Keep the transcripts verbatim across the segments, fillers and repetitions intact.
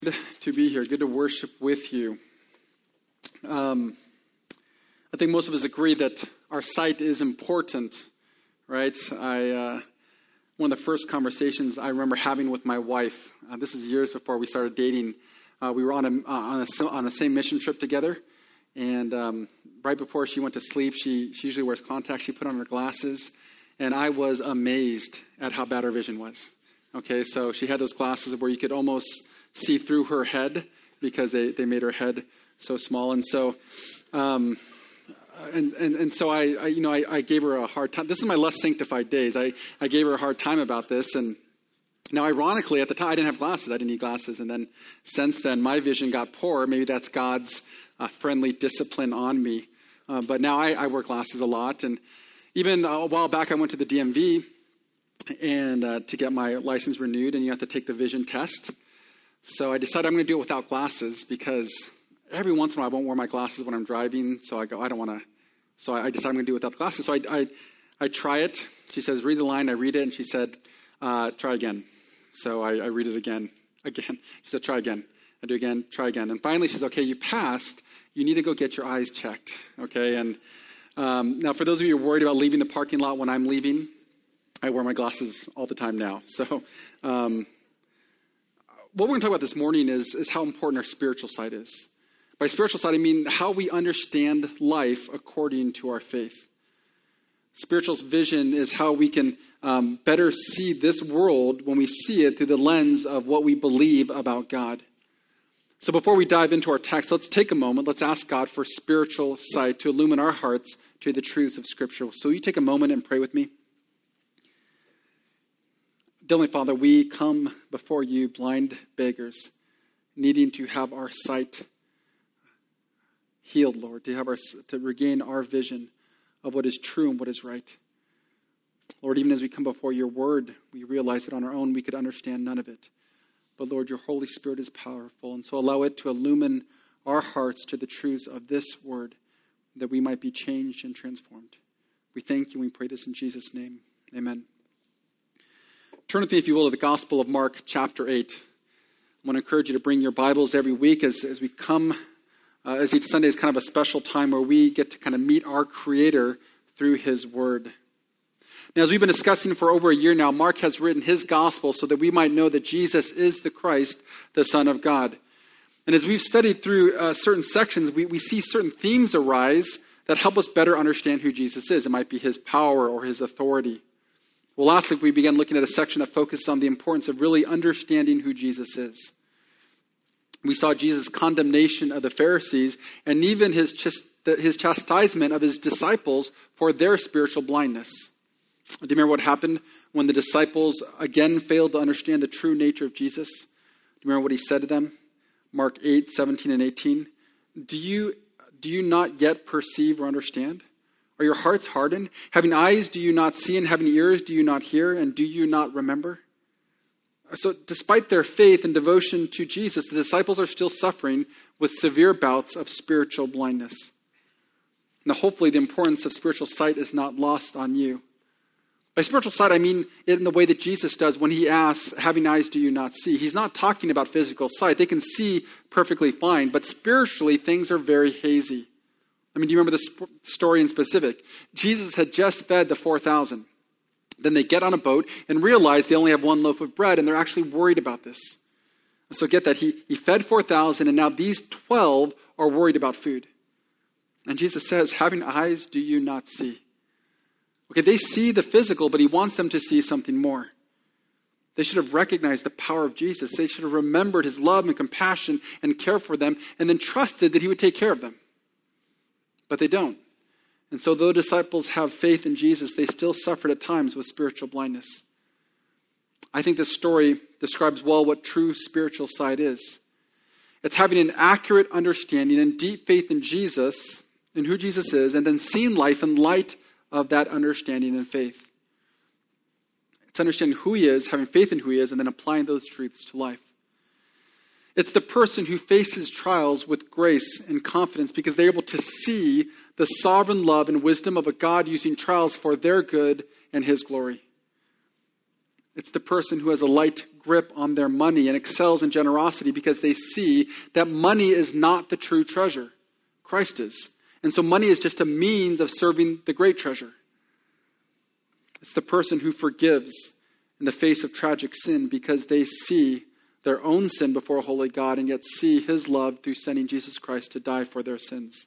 Good to be here. Good to worship with you. Um, I think most of us agree that our sight is important, right? I uh, one of the first conversations I remember having with my wife. Uh, this is years before we started dating. Uh, we were on a uh, on a on a same mission trip together, and um, right before she went to sleep, she she usually wears contacts. She put on her glasses, and I was amazed at how bad her vision was. Okay, so she had those glasses where you could almost see through her head because they, they made her head so small. And so, um, and, and, and so I, I you know, I, I gave her a hard time. This is my less sanctified days. I, I gave her a hard time about this. And now, ironically, at the time, I didn't have glasses. I didn't need glasses. And then since then, my vision got poor. Maybe that's God's uh, friendly discipline on me. Uh, but now I, I wear glasses a lot. And even a while back, I went to the D M V and uh, to get my license renewed, and you have to take the vision test. So I decided I'm going to do it without glasses because every once in a while I won't wear my glasses when I'm driving. So I go, I don't want to. So I decided I'm going to do it without the glasses. So I, I, I try it. She says, read the line. I read it. And she said, uh, try again. So I, I read it again, again. She said, try again. I do again, try again. And finally she says, okay, you passed. You need to go get your eyes checked. Okay. And um, now for those of you who are worried about leaving the parking lot when I'm leaving, I wear my glasses all the time now. So, um, what we're going to talk about this morning is, is how important our spiritual sight is. By spiritual sight, I mean how we understand life according to our faith. Spiritual vision is how we can um, better see this world when we see it through the lens of what we believe about God. So before we dive into our text, let's take a moment. Let's ask God for spiritual sight to illumine our hearts to the truths of Scripture. So will you take a moment and pray with me? Heavenly Father, we come before you blind beggars, needing to have our sight healed, Lord, to have our to regain our vision of what is true and what is right. Lord, even as we come before your word, we realize that on our own we could understand none of it. But Lord, your Holy Spirit is powerful, and so allow it to illumine our hearts to the truths of this word, that we might be changed and transformed. We thank you and we pray this in Jesus' name. Amen. Turn with me, if you will, to the Gospel of Mark, chapter eight. I want to encourage you to bring your Bibles every week as, as we come, uh, as each Sunday is kind of a special time where we get to kind of meet our Creator through His Word. Now, as we've been discussing for over a year now, Mark has written his Gospel so that we might know that Jesus is the Christ, the Son of God. And as we've studied through uh, certain sections, we, we see certain themes arise that help us better understand who Jesus is. It might be His power or His authority. Well, last week we began looking at a section that focused on the importance of really understanding who Jesus is. We saw Jesus' condemnation of the Pharisees and even his, ch- his chastisement of his disciples for their spiritual blindness. Do you remember what happened when the disciples again failed to understand the true nature of Jesus? Do you remember what he said to them? Mark eight, seventeen and eighteen. Do you, do you not yet perceive or understand? Are your hearts hardened? Having eyes, do you not see? And having ears, do you not hear? And do you not remember? So despite their faith and devotion to Jesus, the disciples are still suffering with severe bouts of spiritual blindness. Now, hopefully the importance of spiritual sight is not lost on you. By spiritual sight, I mean it in the way that Jesus does when he asks, having eyes, do you not see? He's not talking about physical sight. They can see perfectly fine, but spiritually things are very hazy. I mean, do you remember the sp- story in specific? Jesus had just fed the four thousand. Then they get on a boat and realize they only have one loaf of bread, and they're actually worried about this. So get that, he, he fed four thousand, and now these twelve are worried about food. And Jesus says, having eyes, do you not see? Okay, they see the physical, but he wants them to see something more. They should have recognized the power of Jesus. They should have remembered his love and compassion and care for them, and then trusted that he would take care of them. But they don't. And so though disciples have faith in Jesus, they still suffered at times with spiritual blindness. I think this story describes well what true spiritual sight is. It's having an accurate understanding and deep faith in Jesus, in who Jesus is, and then seeing life in light of that understanding and faith. It's understanding who he is, having faith in who he is, and then applying those truths to life. It's the person who faces trials with grace and confidence because they're able to see the sovereign love and wisdom of a God using trials for their good and his glory. It's the person who has a light grip on their money and excels in generosity because they see that money is not the true treasure. Christ is. And so money is just a means of serving the great treasure. It's the person who forgives in the face of tragic sin because they see their own sin before a holy God and yet see his love through sending Jesus Christ to die for their sins.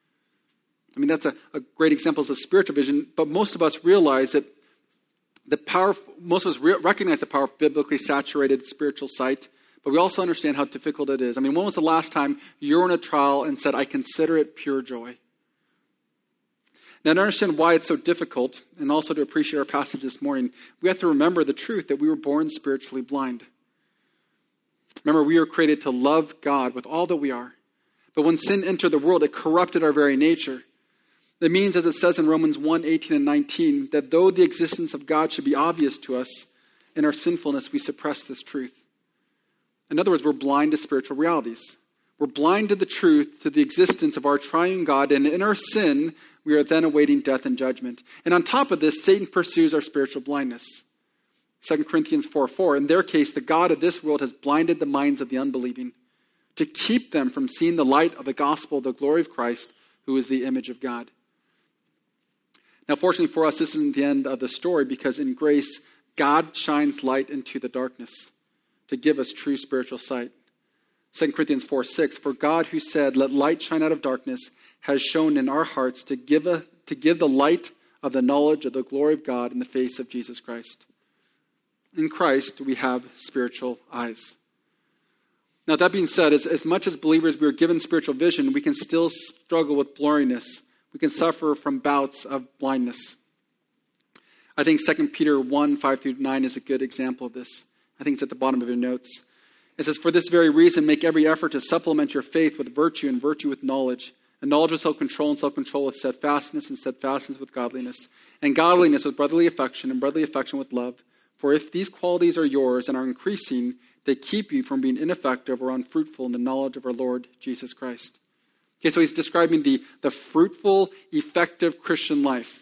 I mean, that's a, a great example of spiritual vision, but most of us realize that the power, most of us re- recognize the power of biblically saturated spiritual sight, but we also understand how difficult it is. I mean, when was the last time you were in a trial and said, I consider it pure joy? Now, to understand why it's so difficult, and also to appreciate our passage this morning, we have to remember the truth that we were born spiritually blind. Remember, we were created to love God with all that we are. But when sin entered the world, it corrupted our very nature. That means, as it says in Romans one, eighteen and nineteen, that though the existence of God should be obvious to us, in our sinfulness we suppress this truth. In other words, we're blind to spiritual realities. We're blind to the truth, to the existence of our triune God, and in our sin, we are then awaiting death and judgment. And on top of this, Satan pursues our spiritual blindness. Second Corinthians four four, in their case, the God of this world has blinded the minds of the unbelieving to keep them from seeing the light of the gospel, the glory of Christ, who is the image of God. Now, fortunately for us, this isn't the end of the story because in grace, God shines light into the darkness to give us true spiritual sight. Second Corinthians four six, for God who said, let light shine out of darkness, has shown in our hearts to give, a, to give the light of the knowledge of the glory of God in the face of Jesus Christ. In Christ, we have spiritual eyes. Now, that being said, as, as much as believers we are given spiritual vision, we can still struggle with blurriness. We can suffer from bouts of blindness. I think Second Peter one, five through nine is a good example of this. I think it's at the bottom of your notes. It says, for this very reason, make every effort to supplement your faith with virtue and virtue with knowledge, and knowledge with self-control and self-control with steadfastness and steadfastness with godliness, and godliness with brotherly affection and brotherly affection with love. For if these qualities are yours and are increasing, they keep you from being ineffective or unfruitful in the knowledge of our Lord Jesus Christ. Okay, so he's describing the, the fruitful, effective Christian life.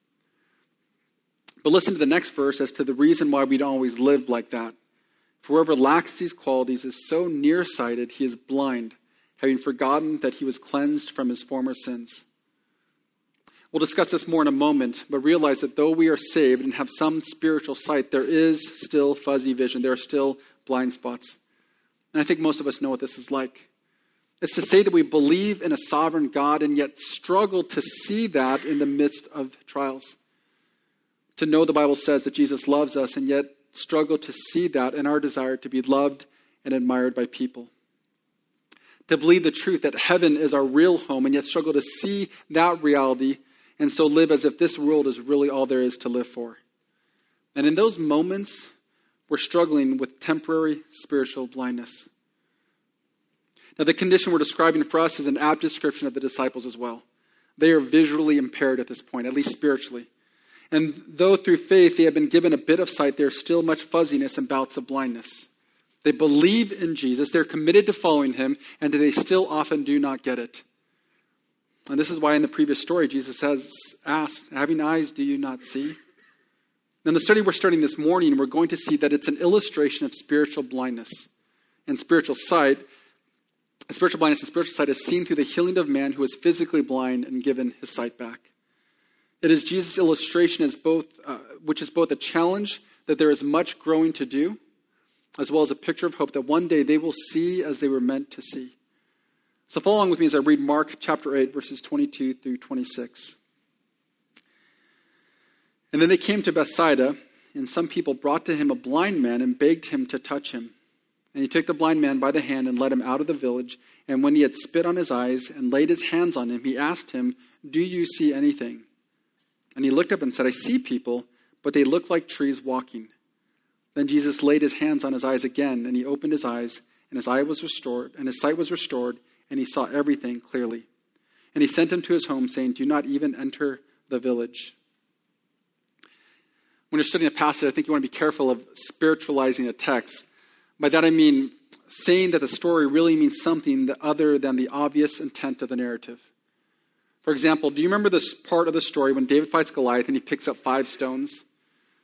But listen to the next verse as to the reason why we don't always live like that. For whoever lacks these qualities is so nearsighted he is blind, having forgotten that he was cleansed from his former sins. We'll discuss this more in a moment, but realize that though we are saved and have some spiritual sight, there is still fuzzy vision. There are still blind spots. And I think most of us know what this is like. It's to say that we believe in a sovereign God and yet struggle to see that in the midst of trials. To know the Bible says that Jesus loves us and yet struggle to see that in our desire to be loved and admired by people. To believe the truth that heaven is our real home and yet struggle to see that reality and so live as if this world is really all there is to live for. And in those moments, we're struggling with temporary spiritual blindness. Now, the condition we're describing for us is an apt description of the disciples as well. They are visually impaired at this point, at least spiritually. And though through faith they have been given a bit of sight, there's still much fuzziness and bouts of blindness. They believe in Jesus, they're committed to following him, and they still often do not get it. And this is why in the previous story, Jesus has asked, having eyes, do you not see? In the study we're starting this morning, we're going to see that it's an illustration of spiritual blindness and spiritual sight. Spiritual blindness and spiritual sight is seen through the healing of man who is physically blind and given his sight back. It is Jesus' illustration as both, uh, which is both a challenge that there is much growing to do, as well as a picture of hope that one day they will see as they were meant to see. So follow along with me as I read Mark chapter eight, verses twenty-two through twenty-six. And then they came to Bethsaida, and some people brought to him a blind man and begged him to touch him. And he took the blind man by the hand and led him out of the village. And when he had spit on his eyes and laid his hands on him, he asked him, do you see anything? And he looked up and said, I see people, but they look like trees walking. Then Jesus laid his hands on his eyes again, and he opened his eyes, and his eye was restored, and his sight was restored, and he saw everything clearly. And he sent him to his home, saying, do not even enter the village. When you're studying a passage, I think you want to be careful of spiritualizing a text. By that I mean saying that the story really means something other than the obvious intent of the narrative. For example, do you remember this part of the story when David fights Goliath and he picks up five stones?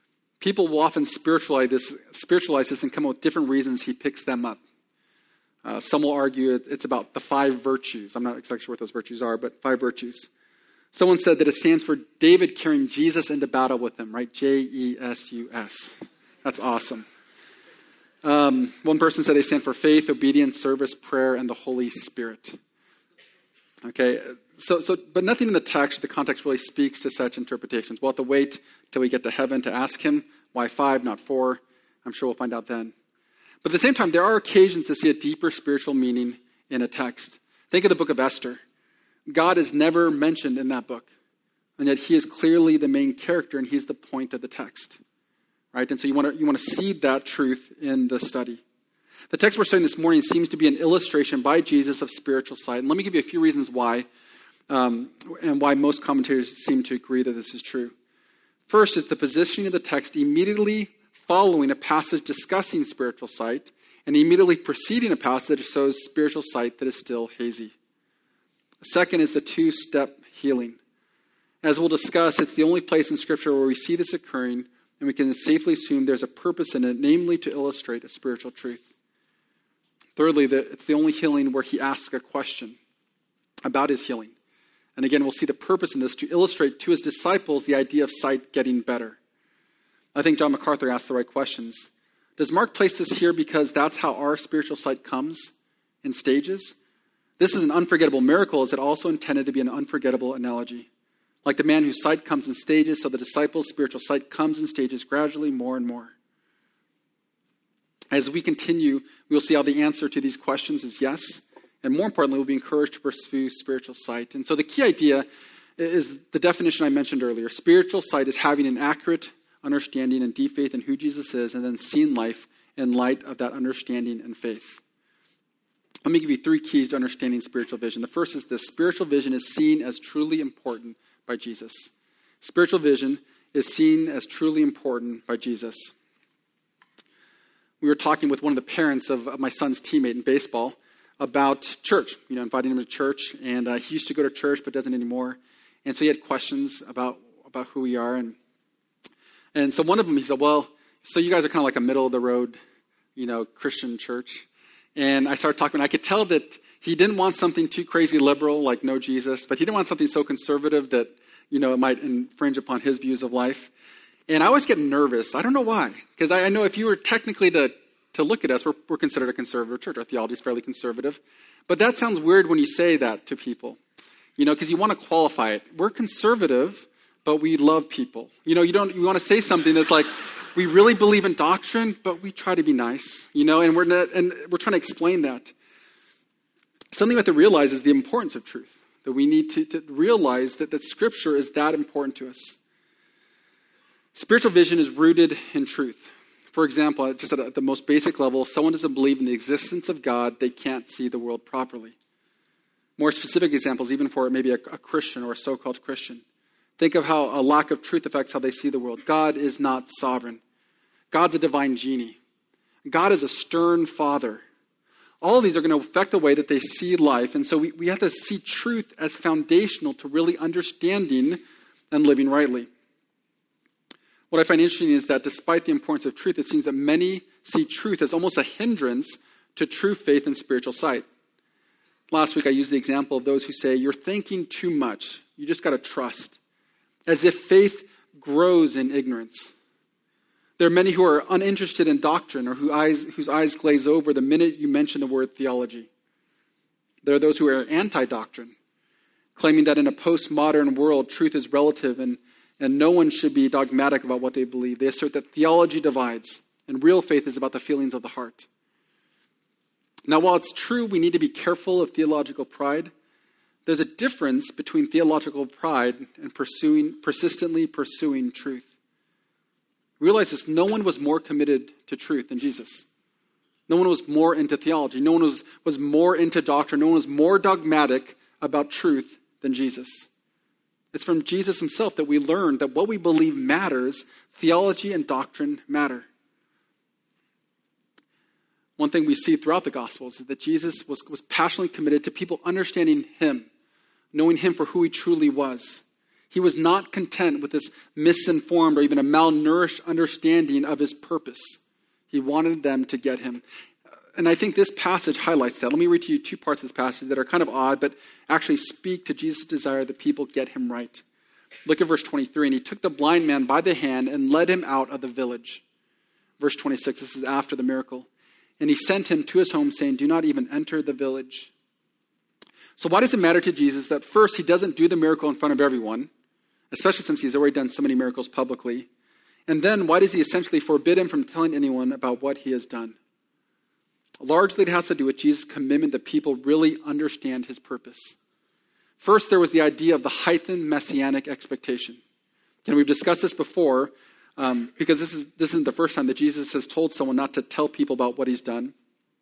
People will often spiritualize this, spiritualize this and come up with different reasons he picks them up. Uh, some will argue it, it's about the five virtues. I'm not exactly sure what those virtues are, but five virtues. Someone said that it stands for David carrying Jesus into battle with him, right? J E S U S. That's awesome. Um, one person said they stand for faith, obedience, service, prayer, and the Holy Spirit. Okay, so, so, but nothing in the text, the context really speaks to such interpretations. We'll have to wait till we get to heaven to ask him why five, not four. I'm sure we'll find out then. But at the same time, there are occasions to see a deeper spiritual meaning in a text. Think of the book of Esther. God is never mentioned in that book, and yet he is clearly the main character, and he's the point of the text. Right? And so you want to you want to see that truth in the study. The text we're studying this morning seems to be an illustration by Jesus of spiritual sight. And let me give you a few reasons why, um, and why most commentators seem to agree that this is true. First is the positioning of the text immediately following a passage discussing spiritual sight, and immediately preceding a passage that shows spiritual sight that is still hazy. Second is the two-step healing. As we'll discuss, it's the only place in Scripture where we see this occurring, and we can safely assume there's a purpose in it, namely to illustrate a spiritual truth. Thirdly, that it's the only healing where he asks a question about his healing. And again, we'll see the purpose in this to illustrate to his disciples the idea of sight getting better. I think John MacArthur asked the right questions. Does Mark place this here because that's how our spiritual sight comes in stages? This is an unforgettable miracle. Is it also intended to be an unforgettable analogy? Like the man whose sight comes in stages, so the disciples' spiritual sight comes in stages gradually more and more. As we continue, we'll see how the answer to these questions is yes. And more importantly, we'll be encouraged to pursue spiritual sight. And so the key idea is the definition I mentioned earlier. Spiritual sight is having an accurate understanding and deep faith in who Jesus is, and then seeing life in light of that understanding and faith. Let me give you three keys to understanding spiritual vision. The first is this: spiritual vision is seen as truly important by Jesus. Spiritual vision is seen as truly important by Jesus. We were talking with one of the parents of, of my son's teammate in baseball about church, you know, inviting him to church. And uh, he used to go to church, but doesn't anymore. And so he had questions about, about who we are. And and so one of them, he said, well, so you guys are kind of like a middle of the road, you know, Christian church. And I started talking, and I could tell that he didn't want something too crazy liberal, like no Jesus, but he didn't want something so conservative that, you know, it might infringe upon his views of life. And I was getting nervous. I don't know why. Because I, I know if you were technically to, to look at us, we're, we're considered a conservative church. Our theology is fairly conservative. But that sounds weird when you say that to people. You know, because you want to qualify it. We're conservative, but we love people. You know, you don't, you want to say something that's like, we really believe in doctrine, but we try to be nice, you know, and we're not, and we're trying to explain that. Something we have to realize is the importance of truth, that we need to, to realize that, that Scripture is that important to us. Spiritual vision is rooted in truth. For example, just at the most basic level, if someone doesn't believe in the existence of God, they can't see the world properly. More specific examples, even for maybe a, a Christian or a so-called Christian. Think of how a lack of truth affects how they see the world. God is not sovereign. God's a divine genie. God is a stern father. All of these are going to affect the way that they see life. And so we, we have to see truth as foundational to really understanding and living rightly. What I find interesting is that despite the importance of truth, it seems that many see truth as almost a hindrance to true faith and spiritual sight. Last week I used the example of those who say, you're thinking too much. You just got to trust. As if faith grows in ignorance. There are many who are uninterested in doctrine or who eyes, whose eyes glaze over the minute you mention the word theology. There are those who are anti-doctrine, claiming that in a postmodern world, truth is relative and, and no one should be dogmatic about what they believe. They assert that theology divides and real faith is about the feelings of the heart. Now, while it's true we need to be careful of theological pride, there's a difference between theological pride and pursuing, persistently pursuing truth. Realize this, no one was more committed to truth than Jesus. No one was more into theology. No one was, was more into doctrine. No one was more dogmatic about truth than Jesus. It's from Jesus himself that we learn that what we believe matters. Theology and doctrine matter. One thing we see throughout the Gospels is that Jesus was, was passionately committed to people understanding him, knowing him for who he truly was. He was not content with this misinformed or even a malnourished understanding of his purpose. He wanted them to get him. And I think this passage highlights that. Let me read to you two parts of this passage that are kind of odd, but actually speak to Jesus' desire that people get him right. Look at verse twenty-three. And he took the blind man by the hand and led him out of the village. Verse twenty-six, this is after the miracle. And he sent him to his home, saying, do not even enter the village. So why does it matter to Jesus that first he doesn't do the miracle in front of everyone, especially since he's already done so many miracles publicly? And then why does he essentially forbid him from telling anyone about what he has done? Largely, it has to do with Jesus' commitment that people really understand his purpose. First, there was the idea of the heightened messianic expectation. And we've discussed this before, um, because this is this isn't the first time that Jesus has told someone not to tell people about what he's done.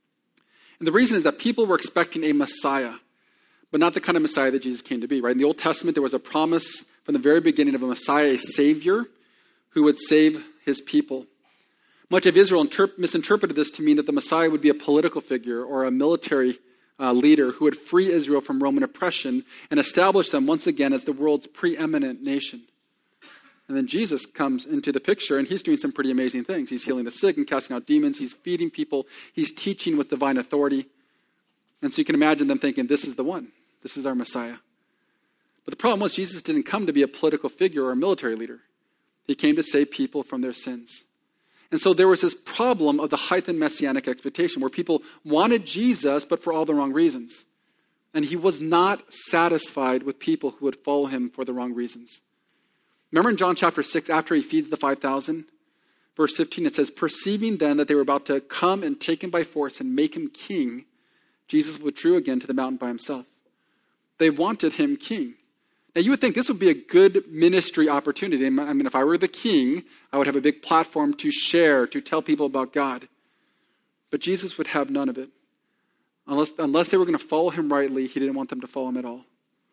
And the reason is that people were expecting a Messiah, but not the kind of Messiah that Jesus came to be. Right? In the Old Testament, there was a promise from the very beginning of a Messiah, a Savior, who would save his people. Much of Israel interp- misinterpreted this to mean that the Messiah would be a political figure or a military uh, leader who would free Israel from Roman oppression and establish them once again as the world's preeminent nation. And then Jesus comes into the picture, and he's doing some pretty amazing things. He's healing the sick and casting out demons. He's feeding people. He's teaching with divine authority. And so you can imagine them thinking, this is the one. This is our Messiah. But the problem was Jesus didn't come to be a political figure or a military leader. He came to save people from their sins. And so there was this problem of the heightened messianic expectation where people wanted Jesus, but for all the wrong reasons. And he was not satisfied with people who would follow him for the wrong reasons. Remember in John chapter six, after he feeds the five thousand, verse fifteen, it says, perceiving then that they were about to come and take him by force and make him king, Jesus withdrew again to the mountain by himself. They wanted him king. Now, you would think this would be a good ministry opportunity. I mean, if I were the king, I would have a big platform to share, to tell people about God. But Jesus would have none of it. Unless, unless they were going to follow him rightly, he didn't want them to follow him at all.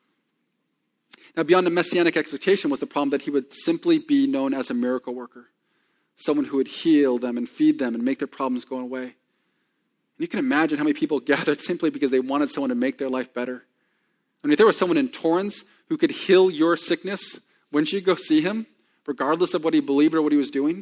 Now, beyond the messianic expectation was the problem that he would simply be known as a miracle worker. Someone who would heal them and feed them and make their problems go away. And you can imagine how many people gathered simply because they wanted someone to make their life better. I mean, if there was someone in Torrance who could heal your sickness, wouldn't you go see him, regardless of what he believed or what he was doing?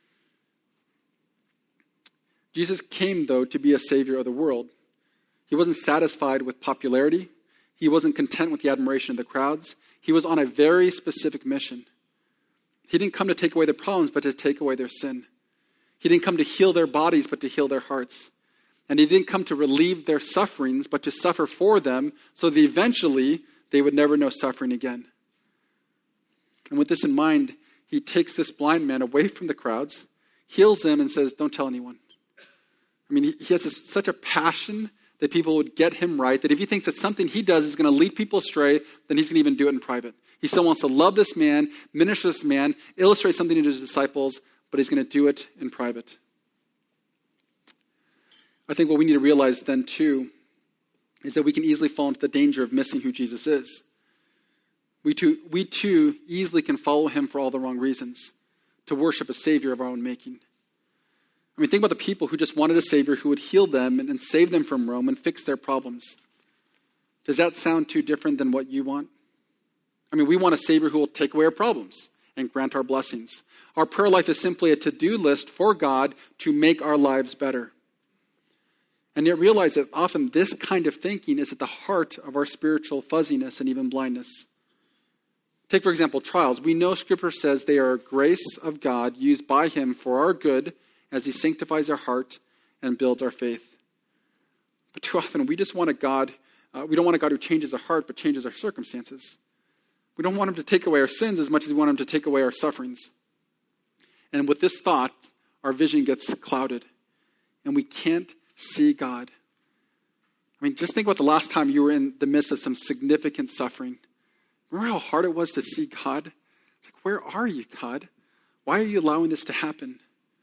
Jesus came, though, to be a savior of the world. He wasn't satisfied with popularity. He wasn't content with the admiration of the crowds. He was on a very specific mission. He didn't come to take away their problems, but to take away their sin. He didn't come to heal their bodies, but to heal their hearts. And he didn't come to relieve their sufferings, but to suffer for them so that eventually they would never know suffering again. And with this in mind, he takes this blind man away from the crowds, heals him, and says, don't tell anyone. I mean, he has this, such a passion that people would get him right, that if he thinks that something he does is going to lead people astray, then he's going to even do it in private. He still wants to love this man, minister this man, illustrate something to his disciples, but he's going to do it in private. I think what we need to realize then, too, is that we can easily fall into the danger of missing who Jesus is. We too, we too easily can follow him for all the wrong reasons, to worship a savior of our own making. I mean, think about the people who just wanted a savior who would heal them and, and save them from Rome and fix their problems. Does that sound too different than what you want? I mean, we want a savior who will take away our problems and grant our blessings. Our prayer life is simply a to-do list for God to make our lives better. And yet realize that often this kind of thinking is at the heart of our spiritual fuzziness and even blindness. Take, for example, trials. We know Scripture says they are a grace of God used by him for our good as he sanctifies our heart and builds our faith. But too often we just want a God, uh, we don't want a God who changes our heart but changes our circumstances. We don't want him to take away our sins as much as we want him to take away our sufferings. And with this thought, our vision gets clouded and we can't see God. I mean, just think about the last time you were in the midst of some significant suffering. Remember how hard it was to see God? It's like, where are you, God? Why are you allowing this to happen?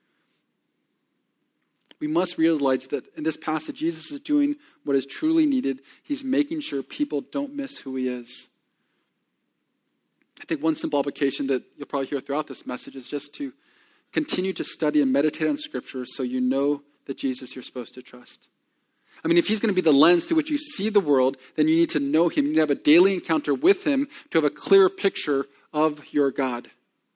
We must realize that in this passage, Jesus is doing what is truly needed. He's making sure people don't miss who he is. I think one simple application that you'll probably hear throughout this message is just to continue to study and meditate on Scripture so you know the Jesus you're supposed to trust. I mean, if he's going to be the lens through which you see the world, then you need to know him. You need to have a daily encounter with him to have a clear picture of your God.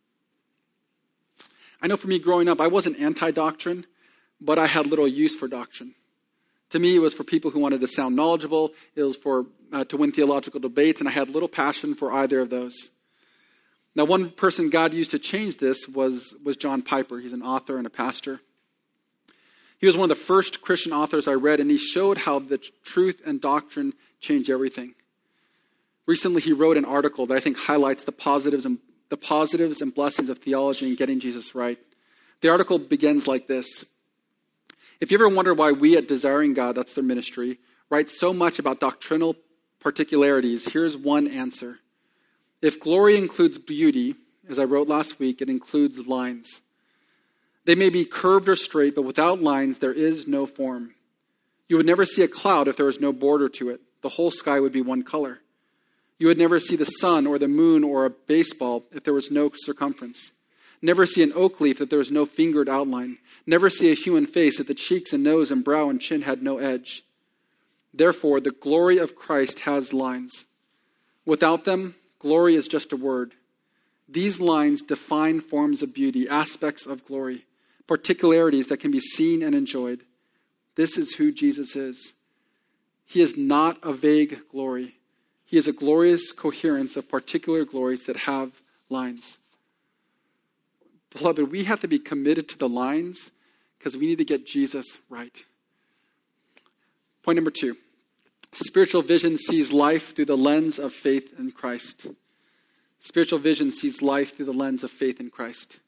I know for me growing up, I wasn't anti-doctrine, but I had little use for doctrine. To me, it was for people who wanted to sound knowledgeable. It was for uh, to win theological debates, and I had little passion for either of those. Now, one person God used to change this was, was John Piper. He's an author and a pastor. He was one of the first Christian authors I read, and he showed how the truth and doctrine change everything. Recently, he wrote an article that I think highlights the positives and the positives and blessings of theology and getting Jesus right. The article begins like this. If you ever wonder why we at Desiring God, that's their ministry, write so much about doctrinal particularities, here's one answer. If glory includes beauty, as I wrote last week, it includes lines. They may be curved or straight, but without lines, there is no form. You would never see a cloud if there was no border to it. The whole sky would be one color. You would never see the sun or the moon or a baseball if there was no circumference. Never see an oak leaf if there was no fingered outline. Never see a human face if the cheeks and nose and brow and chin had no edge. Therefore, the glory of Christ has lines. Without them, glory is just a word. These lines define forms of beauty, aspects of glory, particularities that can be seen and enjoyed. This is who Jesus is. He is not a vague glory. He is a glorious coherence of particular glories that have lines. Beloved, we have to be committed to the lines because we need to get Jesus right. Point number two. Spiritual vision sees life through the lens of faith in Christ. Spiritual vision sees life through the lens of faith in Christ.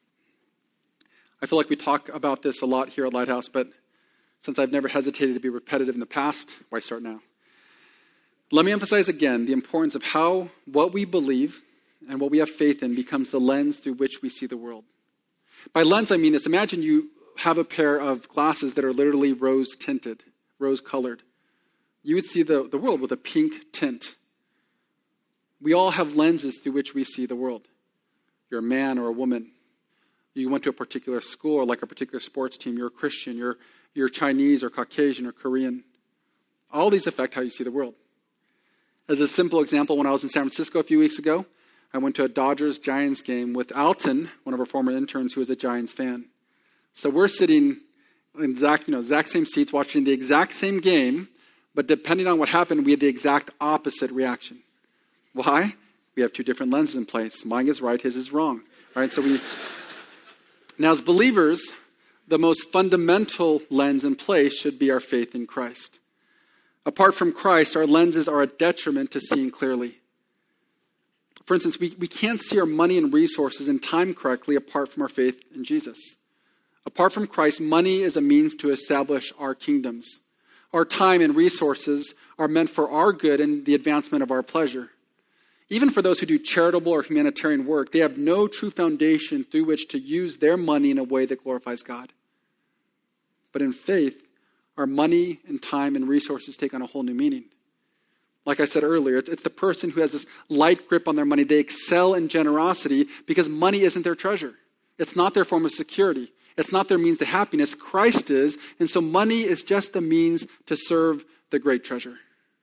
I feel like we talk about this a lot here at Lighthouse, but since I've never hesitated to be repetitive in the past, why start now? Let me emphasize again the importance of how what we believe and what we have faith in becomes the lens through which we see the world. By lens, I mean this. Imagine you have a pair of glasses that are literally rose tinted, rose colored. You would see the, the world with a pink tint. We all have lenses through which we see the world. You're a man or a woman. You went to a particular school or like a particular sports team. You're a Christian. You're, you're Chinese or Caucasian or Korean. All these affect how you see the world. As a simple example, when I was in San Francisco a few weeks ago, I went to a Dodgers-Giants game with Alton, one of our former interns who is a Giants fan. So we're sitting in exact, you know, exact same seats watching the exact same game, but depending on what happened, we had the exact opposite reaction. Why? We have two different lenses in place. Mine is right, his is wrong. Right? So we now as believers, the most fundamental lens in place should be our faith in Christ. Apart from Christ, our lenses are a detriment to seeing clearly. For instance, we, we can't see our money and resources and time correctly apart from our faith in Jesus. Apart from Christ, money is a means to establish our kingdoms. Our time and resources are meant for our good and the advancement of our pleasure. Even for those who do charitable or humanitarian work, they have no true foundation through which to use their money in a way that glorifies God. But in faith, our money and time and resources take on a whole new meaning. Like I said earlier, it's, it's the person who has this light grip on their money. They excel in generosity because money isn't their treasure. It's not their form of security. It's not their means to happiness. Christ is. And so money is just a means to serve the great treasure.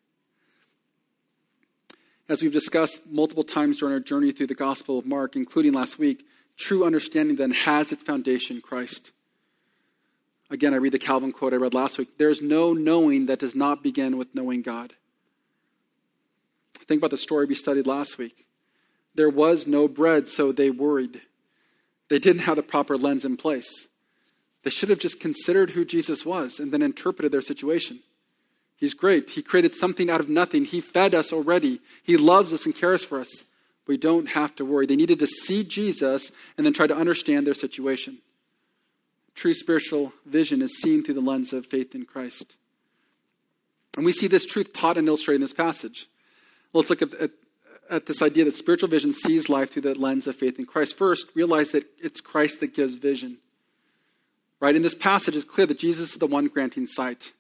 As we've discussed multiple times during our journey through the Gospel of Mark, including last week, true understanding then has its foundation in Christ. Again, I read the Calvin quote I read last week. There's no knowing that does not begin with knowing God. Think about the story we studied last week. There was no bread, so they worried. They didn't have the proper lens in place. They should have just considered who Jesus was and then interpreted their situation. He's great. He created something out of nothing. He fed us already. He loves us and cares for us. We don't have to worry. They needed to see Jesus and then try to understand their situation. True spiritual vision is seen through the lens of faith in Christ. And we see this truth taught and illustrated in this passage. Let's look at, at, at this idea that spiritual vision sees life through the lens of faith in Christ. First, realize that it's Christ that gives vision. Right? In this passage, it's clear that Jesus is the one granting sight.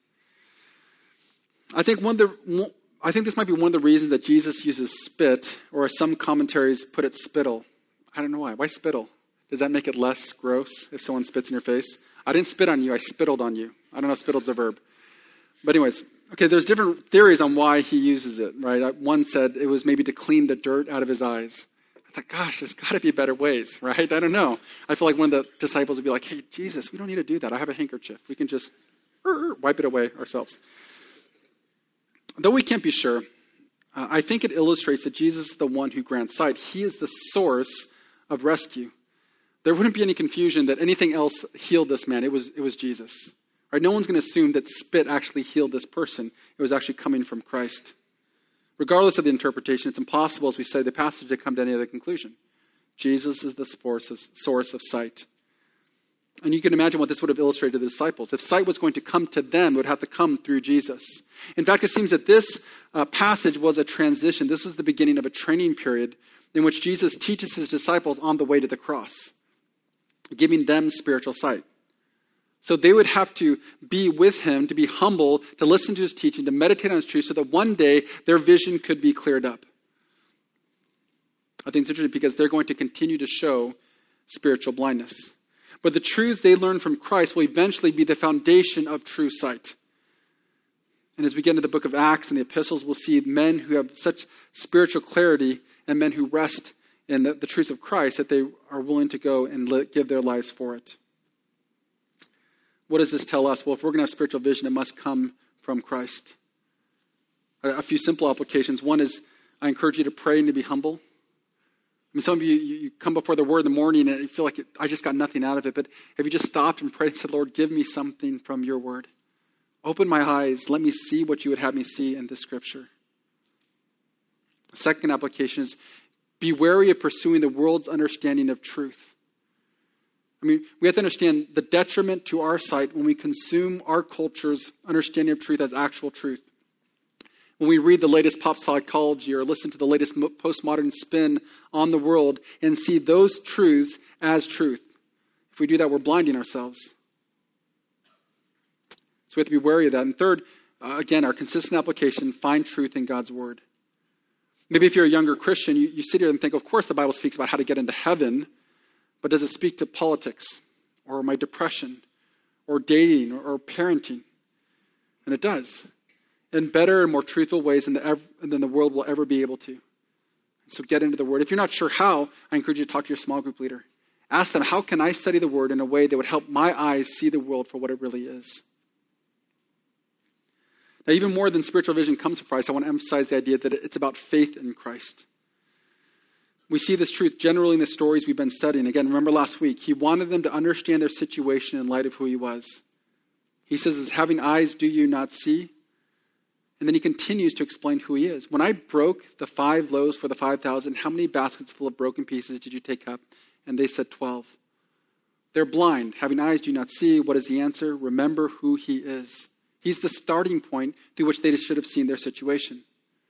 I think one of the, I think this might be one of the reasons that Jesus uses spit, or as some commentaries put it, spittle. I don't know why. Why spittle? Does that make it less gross if someone spits in your face? I didn't spit on you. I spittled on you. I don't know if spittle's a verb. But anyways, okay, there's different theories on why he uses it, right? One said it was maybe to clean the dirt out of his eyes. I thought, gosh, there's got to be better ways, right? I don't know. I feel like one of the disciples would be like, hey, Jesus, we don't need to do that. I have a handkerchief. We can just wipe it away ourselves. Though we can't be sure, uh, I think it illustrates that Jesus is the one who grants sight. He is the source of rescue. There wouldn't be any confusion that anything else healed this man. It was, it was Jesus. Right? No one's going to assume that spit actually healed this person. It was actually coming from Christ. Regardless of the interpretation, it's impossible, as we say the passage, to come to any other conclusion. Jesus is the source of, source of sight. And you can imagine what this would have illustrated to the disciples. If sight was going to come to them, it would have to come through Jesus. In fact, it seems that this uh, passage was a transition. This was the beginning of a training period in which Jesus teaches his disciples on the way to the cross, giving them spiritual sight. So they would have to be with him, to be humble, to listen to his teaching, to meditate on his truth, so that one day their vision could be cleared up. I think it's interesting because they're going to continue to show spiritual blindness. But the truths they learn from Christ will eventually be the foundation of true sight. And as we get into the book of Acts and the epistles, we'll see men who have such spiritual clarity and men who rest in the, the truths of Christ that they are willing to go and li- give their lives for it. What does this tell us? Well, if we're going to have spiritual vision, it must come from Christ. A few simple applications. One is, I encourage you to pray and to be humble. I mean, some of you, you come before the Word in the morning and you feel like it, I just got nothing out of it. But have you just stopped and prayed and said, Lord, give me something from your Word? Open my eyes. Let me see what you would have me see in this Scripture. The second application is, be wary of pursuing the world's understanding of truth. I mean, we have to understand the detriment to our sight when we consume our culture's understanding of truth as actual truth. When we read the latest pop psychology or listen to the latest postmodern spin on the world and see those truths as truth. If we do that, we're blinding ourselves. So we have to be wary of that. And third, uh, again, our consistent application, find truth in God's Word. Maybe if you're a younger Christian, you, you sit here and think, of course the Bible speaks about how to get into heaven, but does it speak to politics or my depression or dating or, or parenting? And it does. In better and more truthful ways than the, ever, than the world will ever be able to. So get into the Word. If you're not sure how, I encourage you to talk to your small group leader. Ask them, how can I study the Word in a way that would help my eyes see the world for what it really is? Now, even more than spiritual vision comes from Christ, I want to emphasize the idea that it's about faith in Christ. We see this truth generally in the stories we've been studying. Again, remember last week, he wanted them to understand their situation in light of who he was. He says, as having eyes, do you not see? And then he continues to explain who he is. When I broke the five loaves for the five thousand, how many baskets full of broken pieces did you take up? And they said twelve. They're blind. Having eyes, do you not see? What is the answer? Remember who he is. He's the starting point through which they should have seen their situation.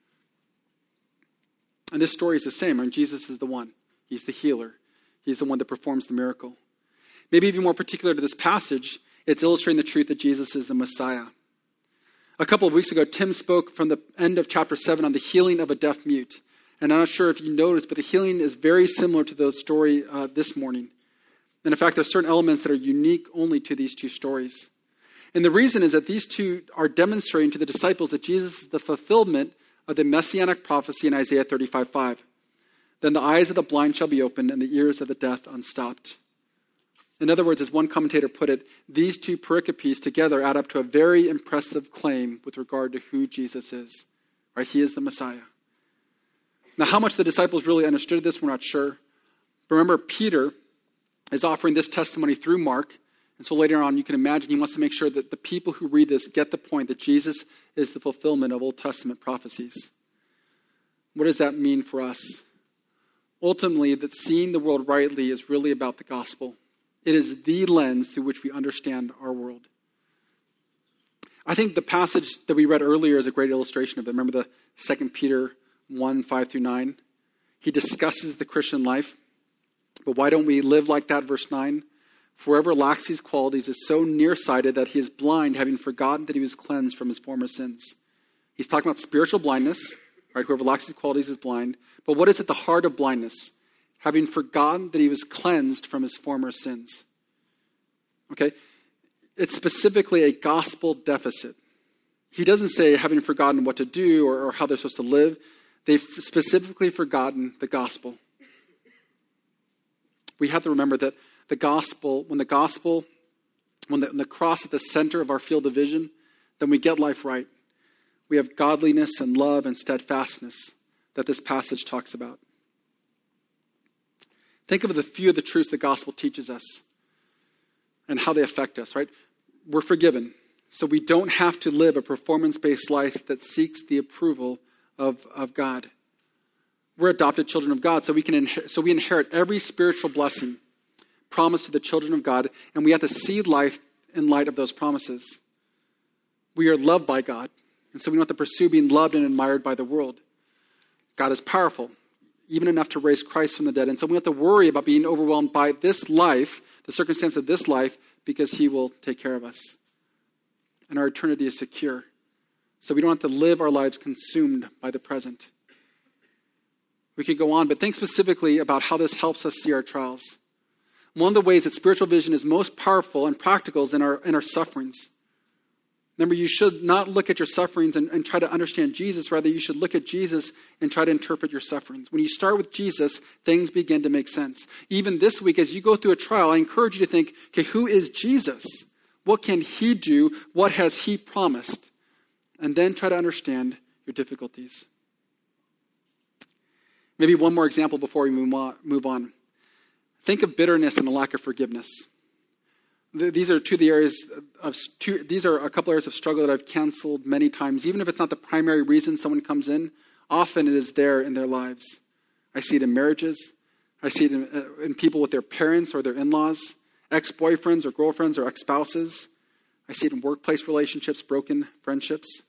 And this story is the same. I mean, Jesus is the one. He's the healer. He's the one that performs the miracle. Maybe even more particular to this passage, it's illustrating the truth that Jesus is the Messiah. A couple of weeks ago, Tim spoke from the end of chapter seven on the healing of a deaf mute. And I'm not sure if you noticed, but the healing is very similar to the story uh, this morning. And in fact, there are certain elements that are unique only to these two stories. And the reason is that these two are demonstrating to the disciples that Jesus is the fulfillment of the messianic prophecy in Isaiah thirty-five five. Then the eyes of the blind shall be opened and the ears of the deaf unstopped. In other words, as one commentator put it, these two pericopes together add up to a very impressive claim with regard to who Jesus is. Right? He is the Messiah. Now, how much the disciples really understood this, we're not sure. But remember, Peter is offering this testimony through Mark. And so later on, you can imagine he wants to make sure that the people who read this get the point that Jesus is the fulfillment of Old Testament prophecies. What does that mean for us? Ultimately, that seeing the world rightly is really about the gospel. It is the lens through which we understand our world. I think the passage that we read earlier is a great illustration of it. Remember the Second Peter one, five through nine? He discusses the Christian life. But why don't we live like that? Verse nine. For whoever lacks these qualities is so nearsighted that he is blind, having forgotten that he was cleansed from his former sins. He's talking about spiritual blindness. Right? Whoever lacks these qualities is blind. But what is at the heart of blindness? Having forgotten that he was cleansed from his former sins. Okay? It's specifically a gospel deficit. he doesn't say having forgotten what to do or, or how they're supposed to live. They've specifically forgotten the gospel. We have to remember that the gospel, when the gospel, when the, when the cross is at the center of our field of vision, then we get life right. We have godliness and love and steadfastness that this passage talks about. Think of the few of the truths the gospel teaches us and how they affect us, right? We're forgiven, so we don't have to live a performance-based life that seeks the approval of, of God. We're adopted children of God, so we can inher- so we inherit every spiritual blessing promised to the children of God, and we have to see life in light of those promises. We are loved by God, and so we don't have to pursue being loved and admired by the world. God is powerful, even enough to raise Christ from the dead, and so we don't have to worry about being overwhelmed by this life, the circumstance of this life, because he will take care of us. And our eternity is secure. So we don't have to live our lives consumed by the present. We could go on, but think specifically about how this helps us see our trials. One of the ways that spiritual vision is most powerful and practical is in our, in our sufferings. Remember, you should not look at your sufferings and, and try to understand Jesus. Rather, you should look at Jesus and try to interpret your sufferings. When you start with Jesus, things begin to make sense. Even this week, as you go through a trial, I encourage you to think, okay, who is Jesus? What can he do? What has he promised? And then try to understand your difficulties. Maybe one more example before we move on. Think of bitterness and the lack of forgiveness. These are two of the areas of two, these are a couple areas of struggle that I've counseled many times. Even if it's not the primary reason someone comes in, often it is there in their lives. I see it in marriages. I see it in, uh, in people with their parents or their in-laws, ex-boyfriends or girlfriends or ex-spouses. I see it in workplace relationships, broken friendships.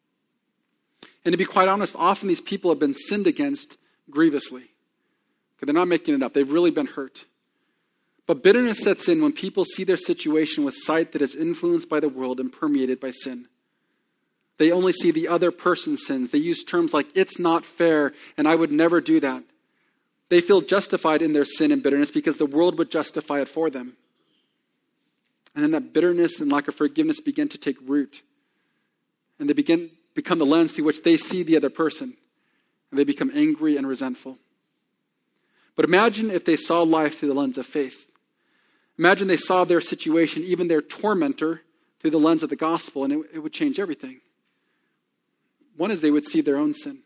And to be quite honest, often these people have been sinned against grievously. Okay, they're not making it up. They've really been hurt. But bitterness sets in when people see their situation with sight that is influenced by the world and permeated by sin. They only see the other person's sins. They use terms like, it's not fair, and I would never do that. They feel justified in their sin and bitterness because the world would justify it for them. And then that bitterness and lack of forgiveness begin to take root. And they begin become the lens through which they see the other person. And they become angry and resentful. But imagine if they saw life through the lens of faith. Imagine they saw their situation, even their tormentor, through the lens of the gospel, and it, it would change everything. One is they would see their own sin.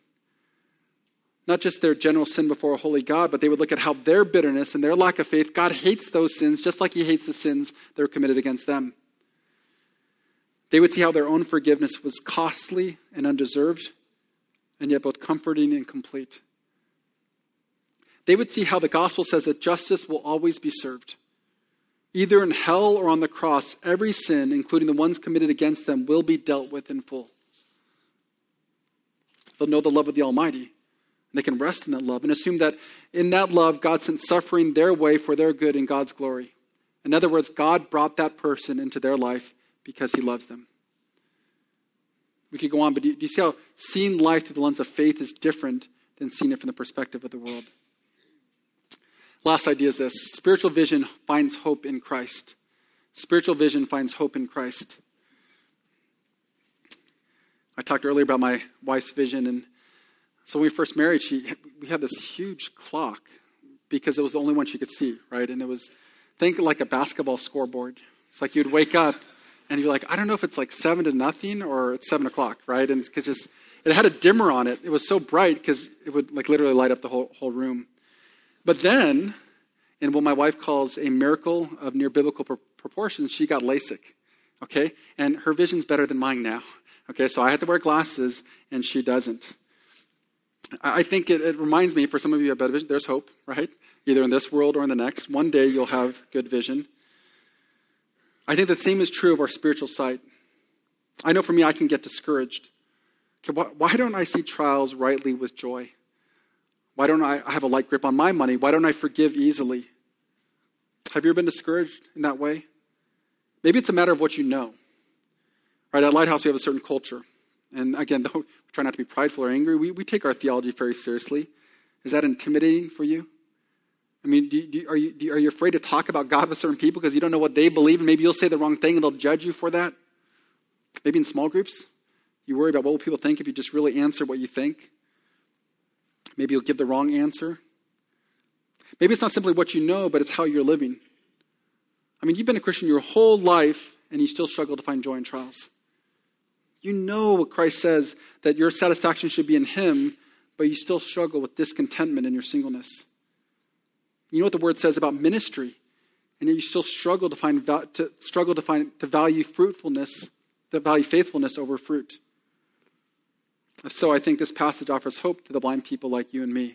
Not just their general sin before a holy God, but they would look at how their bitterness and their lack of faith, God hates those sins just like he hates the sins that are committed against them. They would see how their own forgiveness was costly and undeserved, and yet both comforting and complete. They would see how the gospel says that justice will always be served. Either in hell or on the cross, every sin, including the ones committed against them, will be dealt with in full. They'll know the love of the Almighty. They can rest in that love and assume that in that love, God sent suffering their way for their good and God's glory. In other words, God brought that person into their life because he loves them. We could go on, but do you see how seeing life through the lens of faith is different than seeing it from the perspective of the world? Last idea is this. Spiritual vision finds hope in Christ. Spiritual vision finds hope in Christ. I talked earlier about my wife's vision, and so when we first married, she we had this huge clock because it was the only one she could see, right? And it was, think like a basketball scoreboard. It's like you'd wake up and you're like, I don't know if it's like seven to nothing or it's seven o'clock, right? And because just it had a dimmer on it. It was so bright because it would like literally light up the whole whole room. But then, in what my wife calls a miracle of near biblical pr- proportions, she got LASIK, okay? And her vision's better than mine now, okay? So I had to wear glasses, and she doesn't. I think it, it reminds me, for some of you who have better vision, there's hope, right? Either in this world or in the next. One day you'll have good vision. I think the same is true of our spiritual sight. I know for me, I can get discouraged. Okay, why, why don't I see trials rightly with joy? Why don't I have a light grip on my money? Why don't I forgive easily? Have you ever been discouraged in that way? Maybe it's a matter of what you know. Right, at Lighthouse, we have a certain culture. And again, though we try not to be prideful or angry, we, we take our theology very seriously. Is that intimidating for you? I mean, do, do, are, you, do, are you afraid to talk about God with certain people because you don't know what they believe, and maybe you'll say the wrong thing and they'll judge you for that? Maybe in small groups, You worry about what will people think if you just really answer what you think. Maybe you'll give the wrong answer. Maybe it's not simply what you know, but it's how you're living. I mean, you've been a Christian your whole life, and you still struggle to find joy in trials. You know what Christ says, that your satisfaction should be in him, but you still struggle with discontentment in your singleness. You know what the word says about ministry, and yet you still struggle to find to struggle to find to value fruitfulness, to value faithfulness over fruit. So I think this passage offers hope to the blind people like you and me.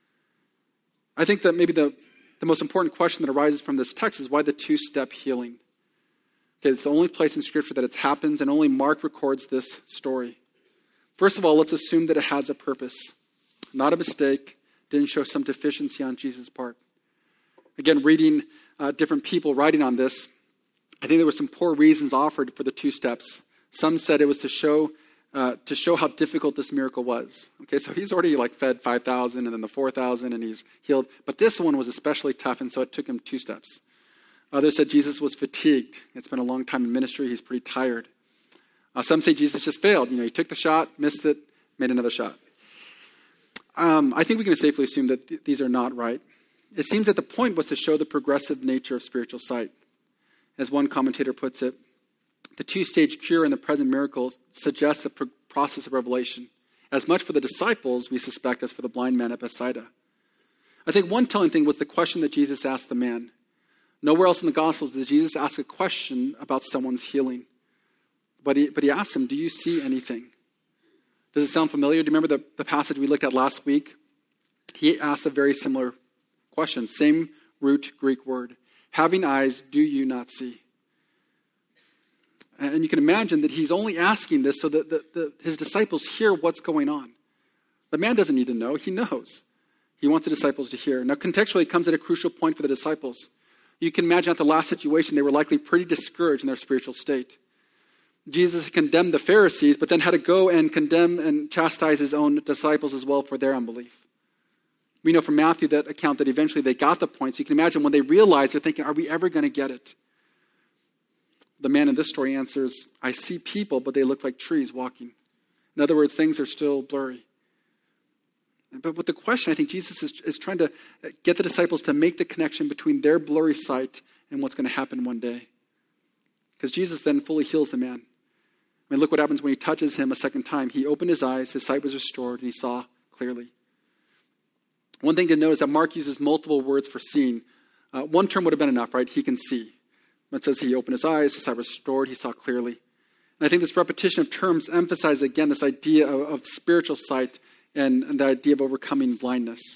I think that maybe the, the most important question that arises from this text is why the two-step healing. Okay, it's the only place in Scripture that it happens, and only Mark records this story. First of all, let's assume that it has a purpose. Not a mistake, didn't show some deficiency on Jesus' part. Again, reading uh, different people writing on this, I think there were some poor reasons offered for the two steps. Some said it was to show uh, to show how difficult this miracle was. Okay, so he's already like fed five thousand and then the four thousand and he's healed. But this one was especially tough, and so it took him two steps. Others said Jesus was fatigued. It's been a long time in ministry. He's pretty tired. Uh, some say Jesus just failed. You know, he took the shot, missed it, made another shot. Um, I think we can safely assume that th- these are not right. It seems that the point was to show the progressive nature of spiritual sight. As one commentator puts it, the two-stage cure in the present miracle suggests the pro- process of revelation, as much for the disciples, we suspect, as for the blind man at Bethsaida. I think one telling thing was the question that Jesus asked the man. Nowhere else in the Gospels did Jesus ask a question about someone's healing. But he, but he asked him, do you see anything? Does it sound familiar? Do you remember the, the passage we looked at last week? He asked a very similar question, same root Greek word. Having eyes, do you not see? And you can imagine that he's only asking this so that the, the, his disciples hear what's going on. The man doesn't need to know. He knows. He wants the disciples to hear. Now, contextually, it comes at a crucial point for the disciples. You can imagine at the last situation, they were likely pretty discouraged in their spiritual state. Jesus condemned the Pharisees, but then had to go and condemn and chastise his own disciples as well for their unbelief. We know from Matthew that account that eventually they got the point. So you can imagine when they realize, they're thinking, are we ever going to get it? The man in this story answers, I see people, but they look like trees walking. In other words, things are still blurry. But with the question, I think Jesus is, is trying to get the disciples to make the connection between their blurry sight and what's going to happen one day. Because Jesus then fully heals the man. I mean, look what happens when he touches him a second time. He opened his eyes, his sight was restored, and he saw clearly. One thing to note is that Mark uses multiple words for seeing. Uh, one term would have been enough, right? He can see. It says he opened his eyes, his sight was restored, he saw clearly. And I think this repetition of terms emphasizes again this idea of, of spiritual sight and, and the idea of overcoming blindness.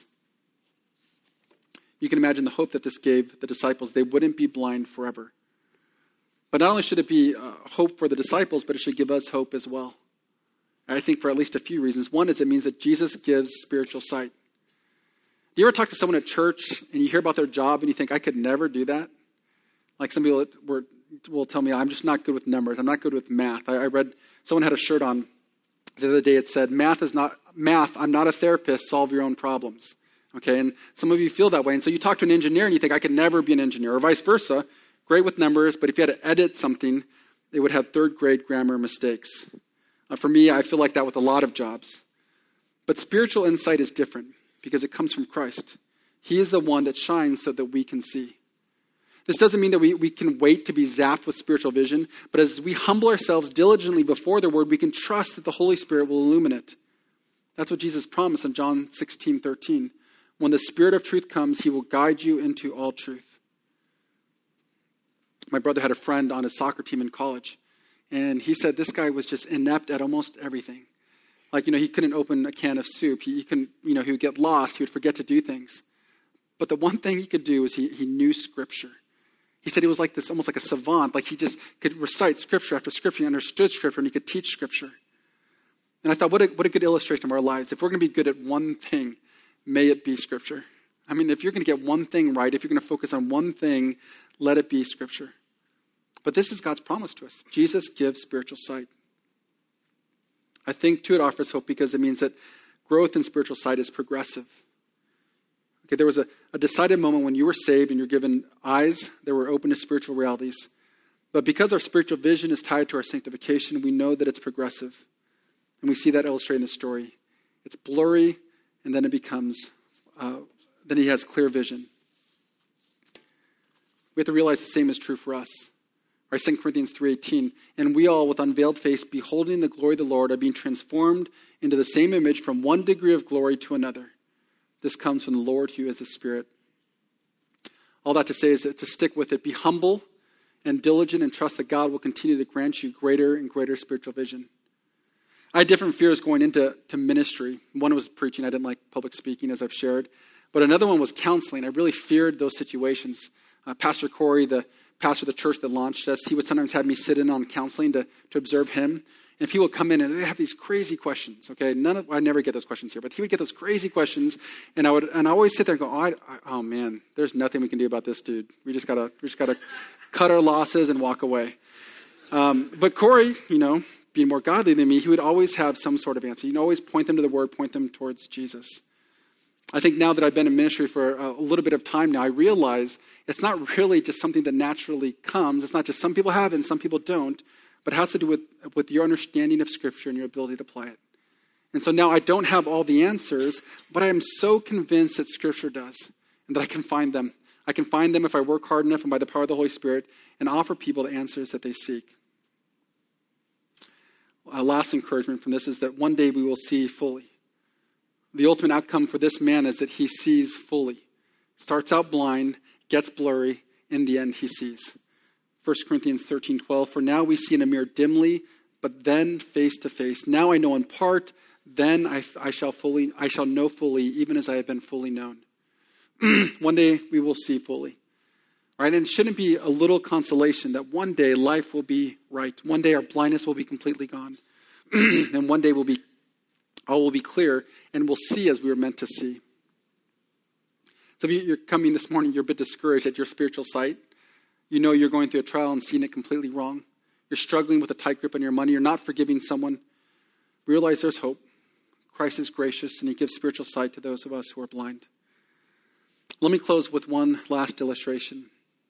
You can imagine the hope that this gave the disciples. They wouldn't be blind forever. But not only should it be uh, hope for the disciples, but it should give us hope as well. I think for at least a few reasons. One is it means that Jesus gives spiritual sight. Do you ever talk to someone at church and you hear about their job and you think, I could never do that? Like some people were, will tell me, I'm just not good with numbers. I'm not good with math. I, I read, someone had a shirt on the other day. It said, math is not, math, I'm not a therapist, solve your own problems. Okay, and some of you feel that way. And so you talk to an engineer and you think, I could never be an engineer, or vice versa. Great with numbers, but if you had to edit something, it would have third grade grammar mistakes. Uh, for me, I feel like that with a lot of jobs. But spiritual insight is different because it comes from Christ. He is the one that shines so that we can see. This doesn't mean that we, we can wait to be zapped with spiritual vision, but as we humble ourselves diligently before the word, we can trust that the Holy Spirit will illumine it. That's what Jesus promised in John sixteen thirteen. When the Spirit of truth comes, he will guide you into all truth. My brother had a friend on his soccer team in college, and he said this guy was just inept at almost everything. Like, you know, he couldn't open a can of soup. He, he couldn't, you know, he would get lost. He would forget to do things. But the one thing he could do is he, he knew Scripture. He said he was like this, almost like a savant. Like he just could recite Scripture after Scripture. He understood Scripture, and he could teach Scripture. And I thought, what a, what a good illustration of our lives. If we're going to be good at one thing, may it be Scripture. I mean, if you're going to get one thing right, if you're going to focus on one thing, let it be Scripture. But this is God's promise to us. Jesus gives spiritual sight. I think, too, it offers hope because it means that growth in spiritual sight is progressive. Okay, there was a, a decided moment when you were saved and you're given eyes that were open to spiritual realities. But because our spiritual vision is tied to our sanctification, we know that it's progressive. And we see that illustrated in the story. It's blurry, and then it becomes, uh, then he has clear vision. We have to realize the same is true for us. Right, Second Corinthians three eighteen, and we all with unveiled face, beholding the glory of the Lord, are being transformed into the same image from one degree of glory to another. This comes from the Lord who is the Spirit. All that to say is that to stick with it, be humble and diligent and trust that God will continue to grant you greater and greater spiritual vision. I had different fears going into to ministry. One was preaching. I didn't like public speaking, as I've shared. But another one was counseling. I really feared those situations. Uh, Pastor Corey, the pastor of the church that launched us, he would sometimes have me sit in on counseling to, to observe him. And people would come in and they have these crazy questions. Okay, none of I never get those questions here, but he would get those crazy questions, and I would and I always sit there and go, oh, I, I, oh man, there's nothing we can do about this dude. We just gotta we just gotta cut our losses and walk away. Um, but Corey, you know, being more godly than me, he would always have some sort of answer. He'd always point them to the Word, point them towards Jesus. I think now that I've been in ministry for a little bit of time now, I realize it's not really just something that naturally comes. It's not just some people have it and some people don't, but it has to do with, with your understanding of Scripture and your ability to apply it. And so now I don't have all the answers, but I am so convinced that Scripture does and that I can find them. I can find them if I work hard enough and by the power of the Holy Spirit and offer people the answers that they seek. A last encouragement from this is that one day we will see fully. The ultimate outcome for this man is that he sees fully. Starts out blind, gets blurry, in the end he sees. First Corinthians thirteen twelve, for now we see in a mirror dimly, but then face to face. Now I know in part, then I, I shall fully, I shall know fully, even as I have been fully known. One day we will see fully. Right? And it shouldn't be a little consolation that one day life will be right. One day our blindness will be completely gone. And one day we'll be all will be clear, and we'll see as we were meant to see. So if you're coming this morning, you're a bit discouraged at your spiritual sight. You know you're going through a trial and seeing it completely wrong. You're struggling with a tight grip on your money. You're not forgiving someone. Realize there's hope. Christ is gracious, and he gives spiritual sight to those of us who are blind. Let me close with one last illustration.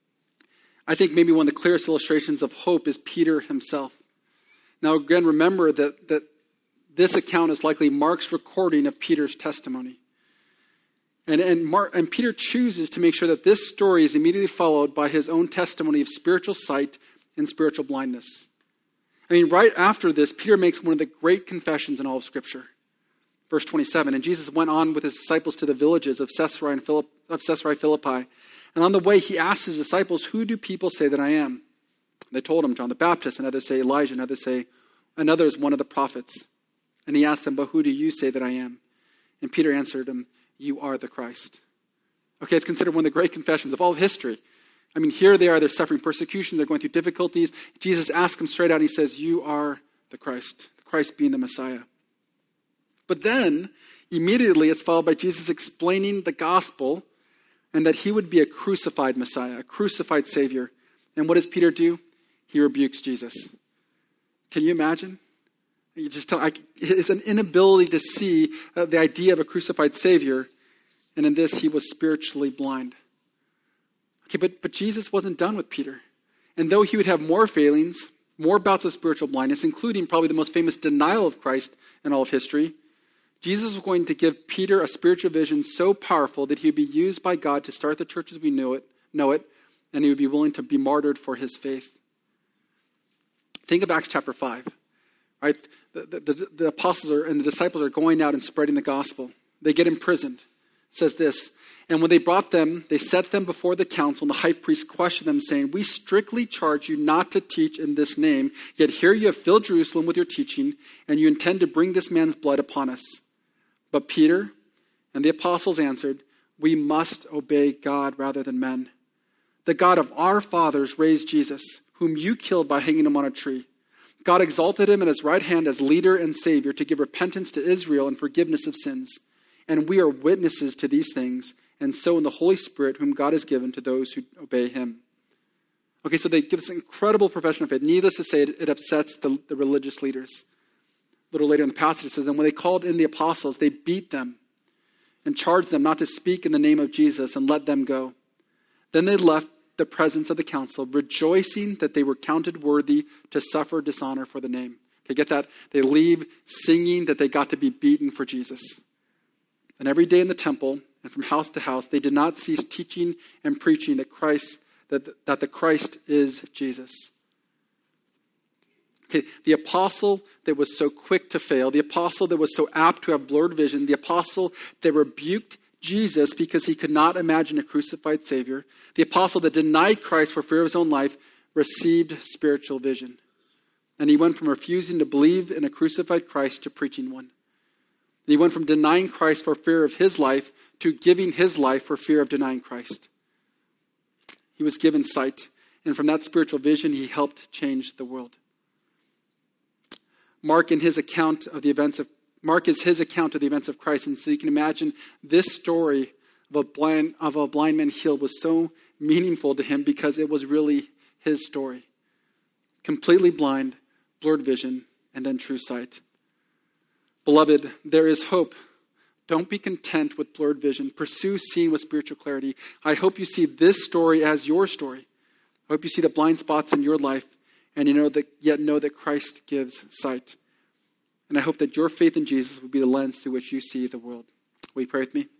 I think maybe one of the clearest illustrations of hope is Peter himself. Now, again, remember that, that this account is likely Mark's recording of Peter's testimony. And, and, Mark, and Peter chooses to make sure that this story is immediately followed by his own testimony of spiritual sight and spiritual blindness. I mean, right after this, Peter makes one of the great confessions in all of Scripture. Verse twenty-seven, and Jesus went on with his disciples to the villages of Caesarea and Philipp, of Caesarea Philippi. And on the way, he asked his disciples, who do people say that I am? They told him, John the Baptist, and others say Elijah, and others say, and others one of the prophets. And he asked them, but who do you say that I am? And Peter answered him, you are the Christ. Okay, it's considered one of the great confessions of all of history. I mean, here they are, they're suffering persecution, they're going through difficulties. Jesus asks them straight out, he says, you are the Christ, the Christ being the Messiah. But then, immediately it's followed by Jesus explaining the gospel and that he would be a crucified Messiah, a crucified Savior. And what does Peter do? He rebukes Jesus. Can you imagine? You just tell, I, it's an inability to see uh, the idea of a crucified Savior. And in this, he was spiritually blind. Okay, but, but Jesus wasn't done with Peter. And though he would have more failings, more bouts of spiritual blindness, including probably the most famous denial of Christ in all of history, Jesus was going to give Peter a spiritual vision so powerful that he would be used by God to start the church as we know it, know it, and he would be willing to be martyred for his faith. Think of Acts chapter five. Right? The, the, the apostles are, and the disciples are going out and spreading the gospel. They get imprisoned. It says this, and when they brought them, they set them before the council, and the high priest questioned them, saying, we strictly charge you not to teach in this name, yet here you have filled Jerusalem with your teaching, and you intend to bring this man's blood upon us. But Peter and the apostles answered, we must obey God rather than men. The God of our fathers raised Jesus, whom you killed by hanging him on a tree. God exalted him at his right hand as leader and savior to give repentance to Israel and forgiveness of sins. And we are witnesses to these things, and so in the Holy Spirit, whom God has given to those who obey him. Okay, so they give this incredible profession of faith. Needless to say, it, it upsets the, the religious leaders. A little later in the passage it says, and when they called in the apostles, they beat them and charged them not to speak in the name of Jesus and let them go. Then they left the presence of the council, rejoicing that they were counted worthy to suffer dishonor for the name. Okay, get that? They leave singing that they got to be beaten for Jesus. And every day in the temple and from house to house, they did not cease teaching and preaching that Christ, that, that the Christ is Jesus. Okay, the apostle that was so quick to fail, the apostle that was so apt to have blurred vision, the apostle that rebuked Jesus because he could not imagine a crucified Savior, the apostle that denied Christ for fear of his own life, received spiritual vision. And he went from refusing to believe in a crucified Christ to preaching one. And he went from denying Christ for fear of his life to giving his life for fear of denying Christ. He was given sight. And from that spiritual vision, he helped change the world. Mark in his account of the events of Mark is his account of the events of Christ. And so you can imagine this story of a blind of a blind man healed was so meaningful to him because it was really his story. Completely blind, blurred vision, and then true sight. Beloved, there is hope. Don't be content with blurred vision. Pursue seeing with spiritual clarity. I hope you see this story as your story. I hope you see the blind spots in your life and you know that yet know that Christ gives sight. And I hope that your faith in Jesus will be the lens through which you see the world. Will you pray with me?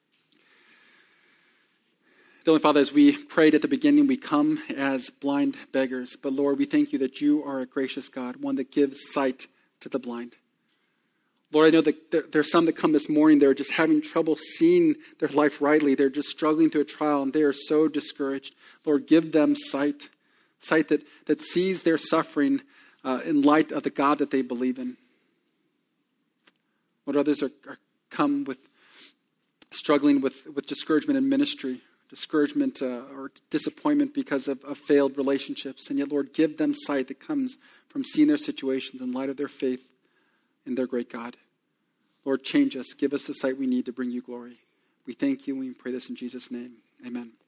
Heavenly Father, as we prayed at the beginning, we come as blind beggars. But Lord, we thank you that you are a gracious God, one that gives sight to the blind. Lord, I know that there, there are some that come this morning, they're just having trouble seeing their life rightly. They're just struggling through a trial and they are so discouraged. Lord, give them sight, sight that, that sees their suffering uh, in light of the God that they believe in. Lord, others are, are come with struggling with, with discouragement in ministry, discouragement uh, or disappointment because of, of failed relationships. And yet, Lord, give them sight that comes from seeing their situations in light of their faith in their great God. Lord, change us. Give us the sight we need to bring you glory. We thank you and we pray this in Jesus' name. Amen.